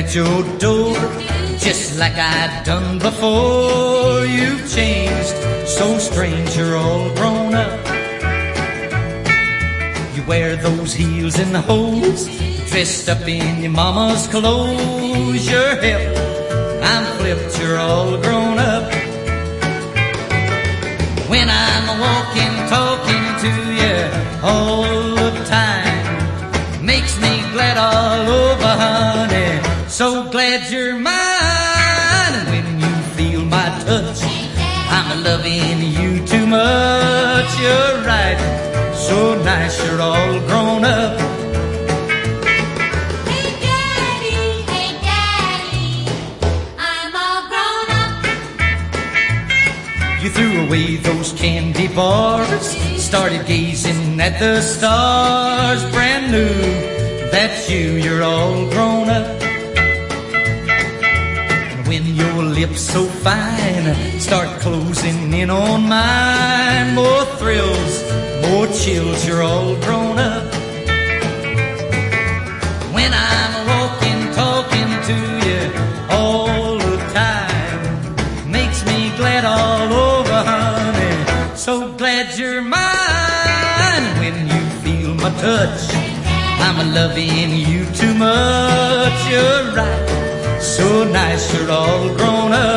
at your door, just like I'd done before. You've changed so strange, you're all grown up. You wear those heels and hose, dressed up in your mama's clothes. You're hip, I'm flipped, you're all grown up. When I'm walking, talking to you all the time, makes me glad all over, honey, so glad you're mine. And when you feel my touch, I'm loving you too much. You're right, so nice, you're all grown up. Hey Daddy, I'm all grown up. You threw away those candy bars, started gazing at the stars. Brand new, that's you, you're all grown up. And when your lips so fine start closing in on mine, more thrills, more chills, you're all grown up. When I'm walking, talking to you all the time, makes me glad all over, honey, so glad you're mine. When you feel my touch, I'm loving you too much. You're right, so nice, you're all grown up.